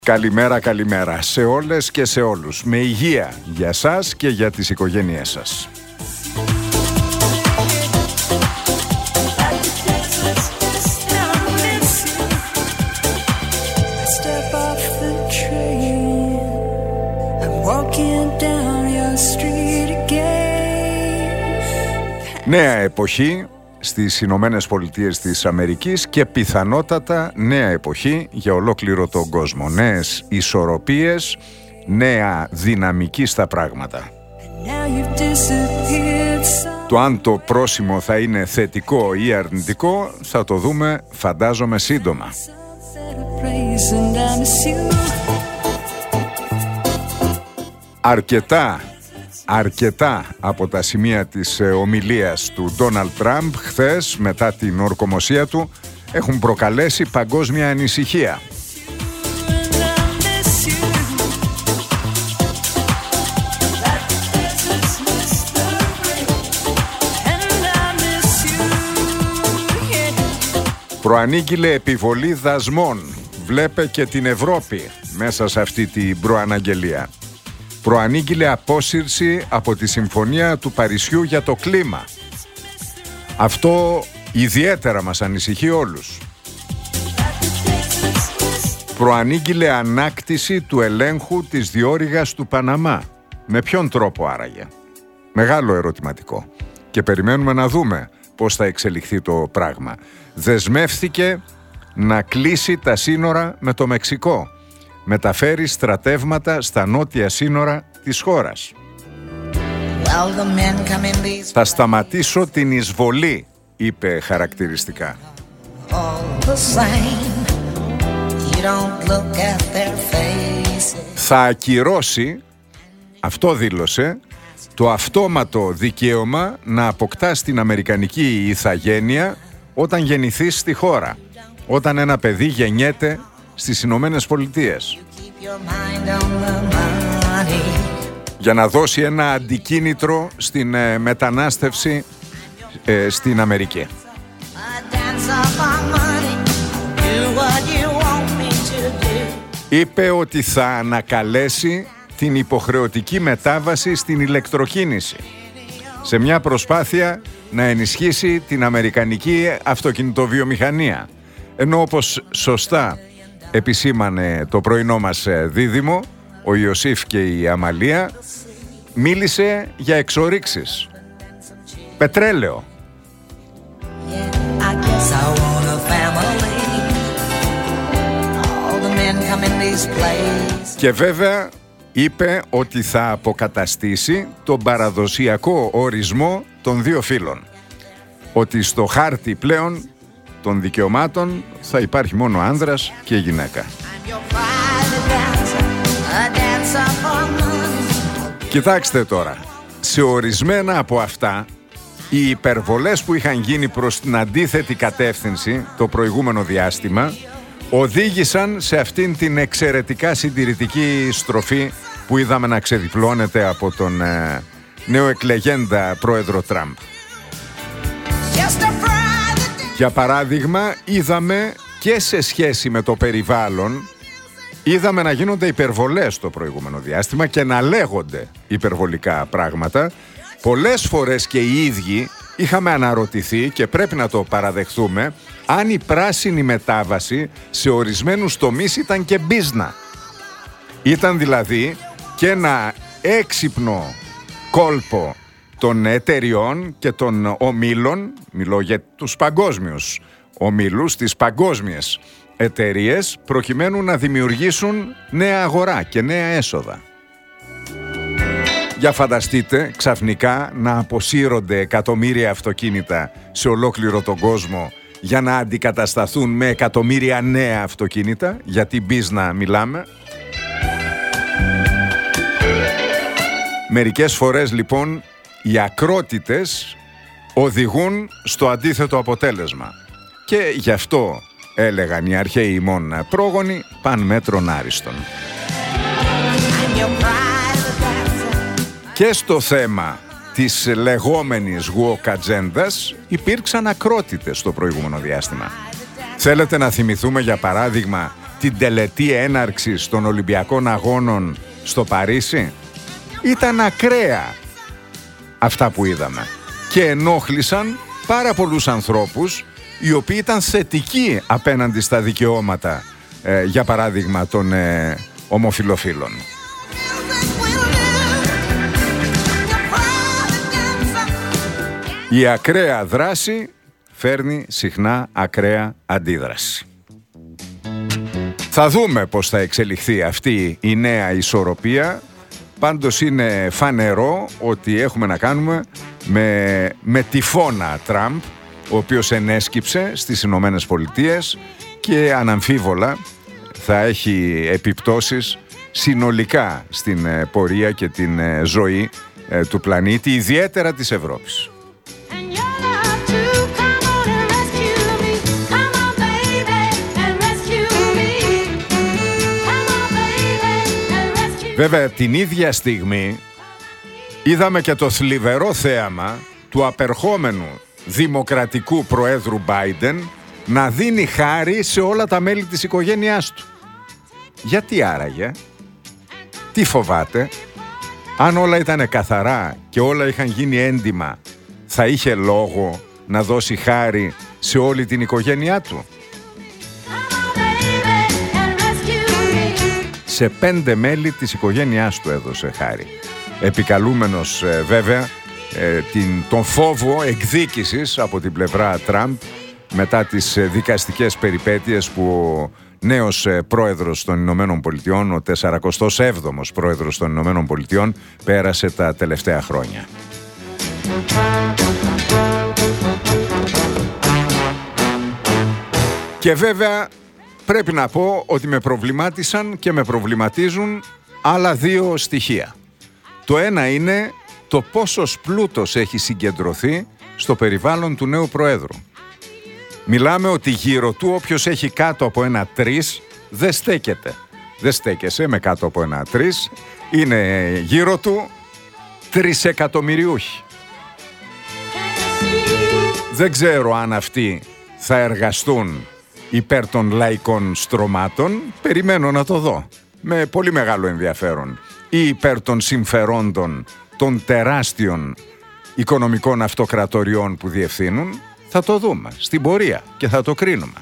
Καλημέρα, καλημέρα σε όλες και σε όλους. Με υγεία για σας και για τις οικογένειές σας. Νέα εποχή στις Ηνωμένες Πολιτείες της Αμερικής και πιθανότατα νέα εποχή για ολόκληρο τον κόσμο. Νέες ισορροπίες, νέα δυναμική στα πράγματα. Το αν το πρόσημο θα είναι θετικό ή αρνητικό θα το δούμε, φαντάζομαι, σύντομα. Αρκετά από τα σημεία της ομιλίας του Ντόναλντ Τραμπ χθες μετά την ορκομοσία του έχουν προκαλέσει παγκόσμια ανησυχία. Προανήγγειλε επιβολή δασμών. Βλέπε και την Ευρώπη μέσα σε αυτή την προαναγγελία. Προανήγγειλε απόσυρση από τη Συμφωνία του Παρισιού για το κλίμα. Αυτό ιδιαίτερα μας ανησυχεί όλους. Προανήγγειλε ανάκτηση του ελέγχου της διόρυγας του Παναμά. Με ποιον τρόπο άραγε? Μεγάλο ερωτηματικό. Και περιμένουμε να δούμε πώς θα εξελιχθεί το πράγμα. Δεσμεύθηκε να κλείσει τα σύνορα με το Μεξικό. Μεταφέρει στρατεύματα στα νότια σύνορα της χώρας. Θα σταματήσω την εισβολή, είπε χαρακτηριστικά. Θα ακυρώσει, αυτό δήλωσε, το αυτόματο δικαίωμα να αποκτάς την αμερικανική ηθαγένεια όταν γεννηθείς στη χώρα, όταν ένα παιδί γεννιέται στις Ηνωμένες Πολιτείες, για να δώσει ένα αντικίνητρο στην μετανάστευση στην Αμερική. Είπε ότι θα ανακαλέσει την υποχρεωτική μετάβαση στην ηλεκτροκίνηση σε μια προσπάθεια να ενισχύσει την αμερικανική αυτοκινητοβιομηχανία, ενώ όπως σωστά επισήμανε το πρωινό μας δίδυμο, ο Ιωσήφ και η Αμαλία, μίλησε για εξορίξεις. Πετρέλαιο. Και βέβαια είπε ότι θα αποκαταστήσει τον παραδοσιακό ορισμό των δύο φύλων. Ότι στο χάρτη πλέον των δικαιωμάτων θα υπάρχει μόνο άνδρας και γυναίκα. Κοιτάξτε τώρα, σε ορισμένα από αυτά οι υπερβολές που είχαν γίνει προς την αντίθετη κατεύθυνση το προηγούμενο διάστημα οδήγησαν σε αυτήν την εξαιρετικά συντηρητική στροφή που είδαμε να ξεδιπλώνεται από τον νεοεκλεγέντα πρόεδρο Τραμπ. Για παράδειγμα, είδαμε και σε σχέση με το περιβάλλον, είδαμε να γίνονται υπερβολές το προηγούμενο διάστημα και να λέγονται υπερβολικά πράγματα. Πολλές φορές και οι ίδιοι είχαμε αναρωτηθεί, και πρέπει να το παραδεχθούμε, αν η πράσινη μετάβαση σε ορισμένους τομείς ήταν και μπίζνα. Ήταν δηλαδή και ένα έξυπνο κόλπο των εταιριών και των ομίλων, μιλώ για τους παγκόσμιους ομίλους, τις παγκόσμιες εταιρείες, προκειμένου να δημιουργήσουν νέα αγορά και νέα έσοδα. Για φανταστείτε ξαφνικά να αποσύρονται εκατομμύρια αυτοκίνητα σε ολόκληρο τον κόσμο για να αντικατασταθούν με εκατομμύρια νέα αυτοκίνητα, γιατί μπίζνα μιλάμε. Μερικές φορές λοιπόν οι ακρότητες οδηγούν στο αντίθετο αποτέλεσμα. Και γι' αυτό έλεγαν οι αρχαίοι ημών πρόγονοι, παν μέτρον άριστον. Και στο θέμα της λεγόμενης woke ατζέντας υπήρξαν ακρότητες στο προηγούμενο διάστημα. Θέλετε να θυμηθούμε για παράδειγμα την τελετή έναρξης των Ολυμπιακών Αγώνων στο Παρίσι. Ήταν ακραία αυτά που είδαμε και ενόχλησαν πάρα πολλούς ανθρώπους οι οποίοι ήταν θετικοί απέναντι στα δικαιώματα, για παράδειγμα, των ομοφυλοφίλων. Η ακραία δράση φέρνει συχνά ακραία αντίδραση. Θα δούμε πώς θα εξελιχθεί αυτή η νέα ισορροπία. Πάντως είναι φανερό ότι έχουμε να κάνουμε με τυφώνα Τραμπ, ο οποίος ενέσκυψε στις Ηνωμένες Πολιτείες και αναμφίβολα θα έχει επιπτώσεις συνολικά στην πορεία και την ζωή του πλανήτη, ιδιαίτερα της Ευρώπης. Βέβαια, την ίδια στιγμή είδαμε και το θλιβερό θέαμα του απερχόμενου δημοκρατικού προέδρου Biden να δίνει χάρη σε όλα τα μέλη της οικογένειάς του. Γιατί άραγε? Τι φοβάται? Αν όλα ήταν καθαρά και όλα είχαν γίνει έντιμα, θα είχε λόγο να δώσει χάρη σε όλη την οικογένειά του? Σε 5 μέλη της οικογένειάς του έδωσε χάρη, επικαλούμενος βέβαια τον φόβο εκδίκησης από την πλευρά Τραμπ μετά τις δικαστικές περιπέτειες που ο νέος πρόεδρος των Ηνωμένων Πολιτειών, ο 47ος πρόεδρος των Ηνωμένων Πολιτειών, πέρασε τα τελευταία χρόνια. Και βέβαια πρέπει να πω ότι με προβλημάτισαν και με προβληματίζουν άλλα 2 στοιχεία. Το ένα είναι το πόσος πλούτος έχει συγκεντρωθεί στο περιβάλλον του νέου Προέδρου. Μιλάμε ότι γύρω του όποιος έχει κάτω από ένα 3 δεν στέκεται. Δεν στέκεσαι με κάτω από ένα 3, είναι γύρω του 3 εκατομμυριούχοι. Δεν ξέρω αν αυτοί θα εργαστούν υπέρ των λαϊκών στρωμάτων, περιμένω να το δω με πολύ μεγάλο ενδιαφέρον, ή υπέρ των συμφερόντων των τεράστιων οικονομικών αυτοκρατοριών που διευθύνουν. Θα το δούμε στην πορεία και θα το κρίνουμε.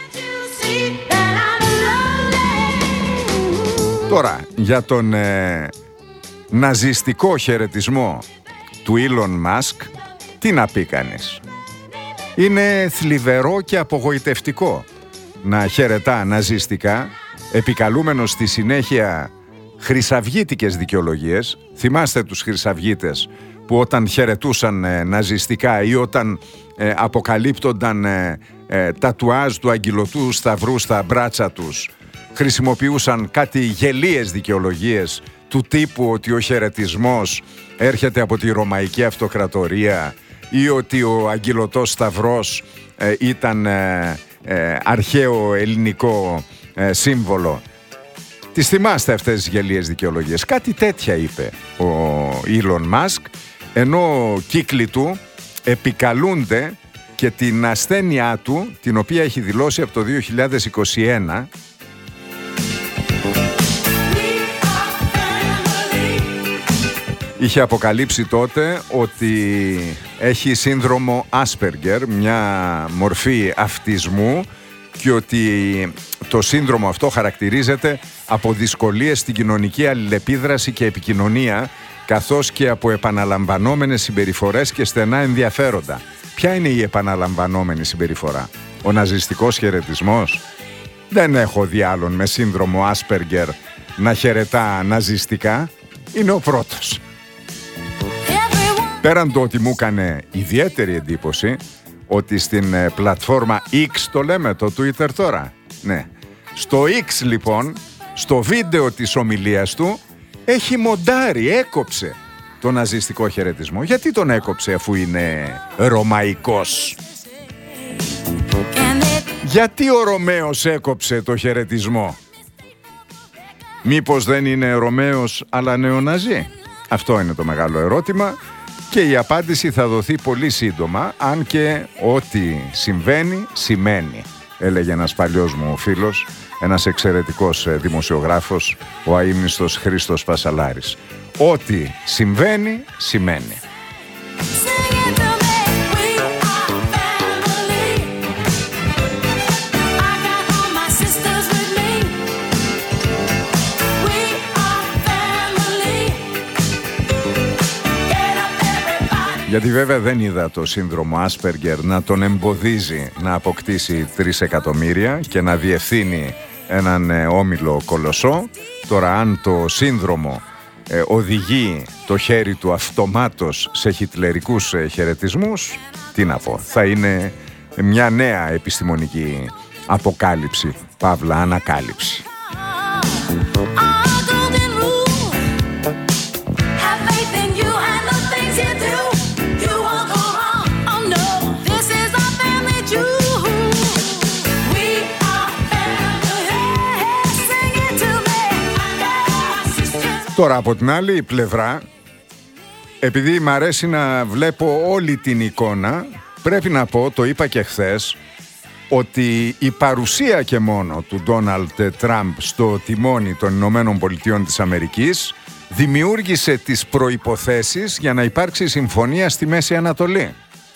Τώρα, για τον ναζιστικό χαιρετισμό του Elon Musk, τι να πει κανείς? Είναι θλιβερό και απογοητευτικό να χαιρετά ναζιστικά, επικαλούμενος στη συνέχεια χρυσαυγίτικες δικαιολογίες. Θυμάστε τους χρυσαυγίτες που όταν χαιρετούσαν ναζιστικά ή όταν αποκαλύπτονταν τατουάζ του αγγυλωτού σταυρού στα μπράτσα τους, χρησιμοποιούσαν κάτι γελίες δικαιολογίες του τύπου ότι ο χαιρετισμός έρχεται από τη Ρωμαϊκή Αυτοκρατορία ή ότι ο αγγυλωτός σταυρός ήταν αρχαίο ελληνικό σύμβολο. Τις θυμάστε αυτές τις γελίες δικαιολογίες? Κάτι τέτοια είπε ο Elon Musk, ενώ κύκλοι του επικαλούνται και την ασθένειά του, την οποία έχει δηλώσει από το 2021. Είχε αποκαλύψει τότε ότι έχει σύνδρομο Asperger, μια μορφή αυτισμού, και ότι το σύνδρομο αυτό χαρακτηρίζεται από δυσκολίες στην κοινωνική αλληλεπίδραση και επικοινωνία, καθώς και από επαναλαμβανόμενες συμπεριφορές και στενά ενδιαφέροντα. Ποια είναι η επαναλαμβανόμενη συμπεριφορά? Ο ναζιστικός χαιρετισμός? Δεν έχω δει άλλον με σύνδρομο Asperger να χαιρετά ναζιστικά. Είναι ο πρώτος. Πέραν το ότι μου έκανε ιδιαίτερη εντύπωση ότι στην πλατφόρμα X, το λέμε, το Twitter τώρα, ναι, στο X λοιπόν, στο βίντεο της ομιλίας του, έχει μοντάρει, έκοψε τον ναζιστικό χαιρετισμό. Γιατί τον έκοψε αφού είναι ρωμαϊκός? Γιατί ο Ρωμαίος έκοψε το χαιρετισμό? Μήπως δεν είναι Ρωμαίος αλλά νεοναζί? Αυτό είναι το μεγάλο ερώτημα και η απάντηση θα δοθεί πολύ σύντομα, αν και ό,τι συμβαίνει σημαίνει. έλεγε ένας παλιός μου φίλος, ένας εξαιρετικός δημοσιογράφος, ο αείμνηστος Χρήστος Πασαλάρης. Ό,τι συμβαίνει, σημαίνει. Γιατί βέβαια δεν είδα το σύνδρομο Άσπεργκερ να τον εμποδίζει να αποκτήσει 3 εκατομμύρια και να διευθύνει έναν όμιλο κολοσσό. Τώρα αν το σύνδρομο οδηγεί το χέρι του αυτομάτως σε χιτλερικούς χαιρετισμούς, τι να πω, θα είναι μια νέα επιστημονική αποκάλυψη, παύλα ανακάλυψη. Τώρα από την άλλη πλευρά, επειδή μ' αρέσει να βλέπω όλη την εικόνα, πρέπει να πω, το είπα και χθες, ότι η παρουσία και μόνο του Ντόναλντ Τραμπ στο τιμόνι των Ηνωμένων Πολιτειών της Αμερικής δημιούργησε τις προϋποθέσεις για να υπάρξει συμφωνία στη Μέση Ανατολή.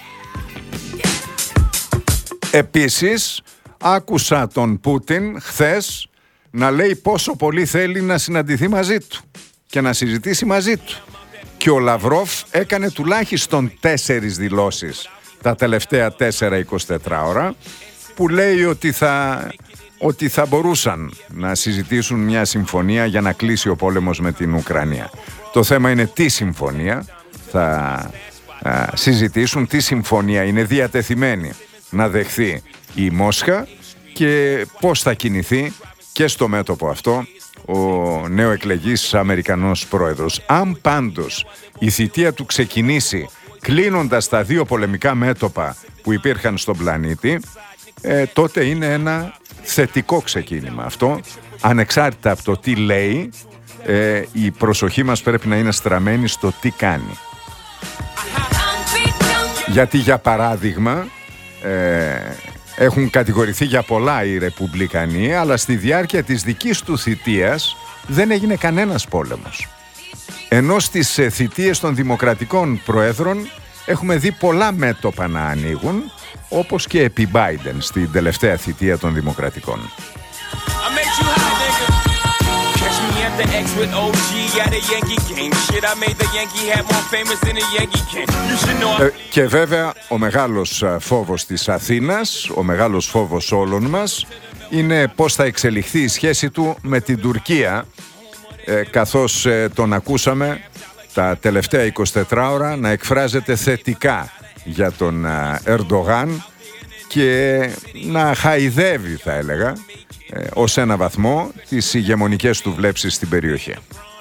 Επίσης, άκουσα τον Πούτιν χθες να λέει πόσο πολύ θέλει να συναντηθεί μαζί του και να συζητήσει μαζί του. Και ο Λαυρόφ έκανε τουλάχιστον 4 δηλώσεις τα τελευταία 4-24 ώρα που λέει ότι θα μπορούσαν να συζητήσουν μια συμφωνία για να κλείσει ο πόλεμος με την Ουκρανία. Το θέμα είναι τι συμφωνία θα συζητήσουν, τι συμφωνία είναι διατεθειμένη να δεχθεί η Μόσχα και πώς θα κινηθεί και στο μέτωπο αυτό ο νεοεκλεγής Αμερικανός πρόεδρος. Αν πάντως η θητεία του ξεκινήσει κλείνοντας τα 2 πολεμικά μέτωπα που υπήρχαν στον πλανήτη, τότε είναι ένα θετικό ξεκίνημα αυτό. Ανεξάρτητα από το τι λέει, η προσοχή μας πρέπει να είναι στραμμένη στο τι κάνει. Γιατί για παράδειγμα έχουν κατηγορηθεί για πολλά οι Ρεπουμπλικανοί, αλλά στη διάρκεια της δικής του θητείας δεν έγινε κανένας πόλεμος. Ενώ στις θητείες των δημοκρατικών προέδρων έχουμε δει πολλά μέτωπα να ανοίγουν, όπως και επί Biden στην τελευταία θητεία των δημοκρατικών. Και βέβαια ο μεγάλος φόβος της Αθήνας, ο μεγάλος φόβος όλων μας, είναι πώς θα εξελιχθεί η σχέση του με την Τουρκία, καθώς τον ακούσαμε τα τελευταία 24 ώρα να εκφράζεται θετικά για τον Ερντογάν και να χαϊδεύει, θα έλεγα, ως ένα βαθμό τις ηγεμονικές του βλέψεις στην περιοχή.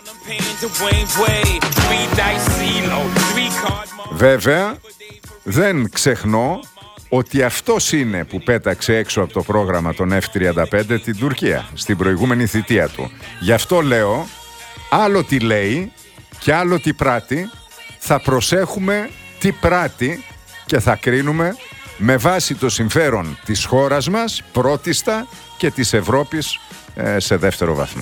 Βέβαια, δεν ξεχνώ ότι αυτός είναι που πέταξε έξω από το πρόγραμμα των F-35 την Τουρκία στην προηγούμενη θητεία του. Γι' αυτό λέω, άλλο τι λέει και άλλο τι πράττει, θα προσέχουμε τι πράττει και θα κρίνουμε με βάση το συμφέρον της χώρας μας πρώτιστα και της Ευρώπης σε δεύτερο βαθμό.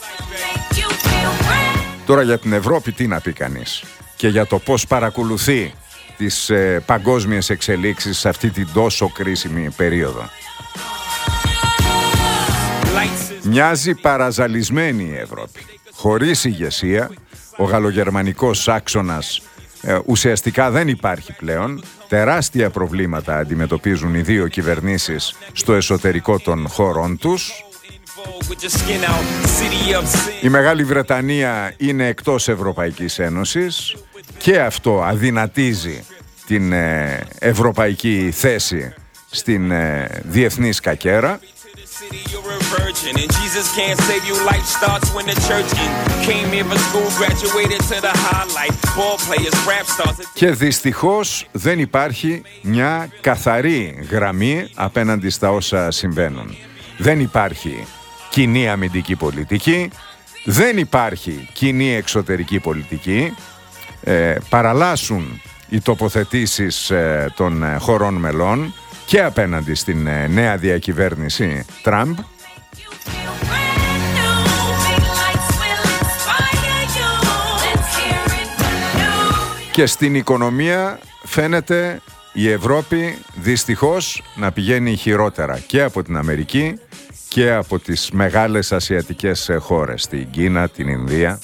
Τώρα για την Ευρώπη τι να πει κανείς και για το πώς παρακολουθεί τις παγκόσμιες εξελίξεις σε αυτή την τόσο κρίσιμη περίοδο. Μοιάζει παραζαλισμένη η Ευρώπη. Χωρίς ηγεσία, ο γαλλογερμανικός άξονας ουσιαστικά δεν υπάρχει πλέον. Τεράστια προβλήματα αντιμετωπίζουν οι δύο κυβερνήσεις στο εσωτερικό των χωρών τους. Η Μεγάλη Βρετανία είναι εκτός Ευρωπαϊκής Ένωσης και αυτό αδυνατίζει την ευρωπαϊκή θέση στην διεθνή σκακέρα. Και δυστυχώς δεν υπάρχει μια καθαρή γραμμή απέναντι στα όσα συμβαίνουν. Δεν υπάρχει κοινή αμυντική πολιτική, δεν υπάρχει κοινή εξωτερική πολιτική, παραλλάσσουν οι τοποθετήσεις των χωρών μελών, και απέναντι στην νέα διακυβέρνηση Τραμπ. Και στην οικονομία φαίνεται η Ευρώπη δυστυχώς να πηγαίνει χειρότερα και από την Αμερική και από τις μεγάλες ασιατικές χώρες, την Κίνα, την Ινδία.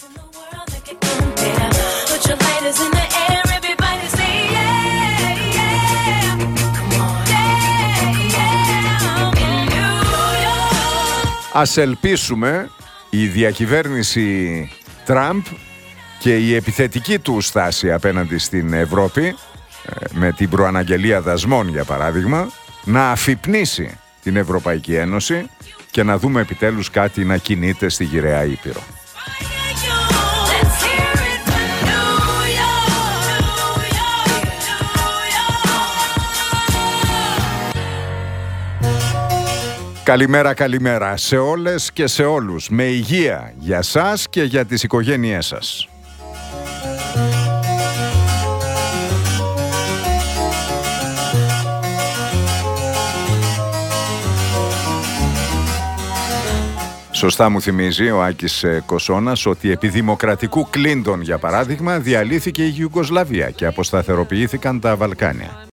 Ας ελπίσουμε η διακυβέρνηση Τραμπ και η επιθετική του στάση απέναντι στην Ευρώπη, με την προαναγγελία δασμών για παράδειγμα, να αφυπνίσει την Ευρωπαϊκή Ένωση και να δούμε επιτέλους κάτι να κινείται στη γυραιά Ήπειρο. Καλημέρα, καλημέρα σε όλες και σε όλους. Με υγεία για σας και για τις οικογένειές σας. Σωστά μου θυμίζει ο Άκης Κοσώνας ότι επί δημοκρατικού Κλίντον, για παράδειγμα, διαλύθηκε η Ιουγκοσλαβία και αποσταθεροποιήθηκαν τα Βαλκάνια.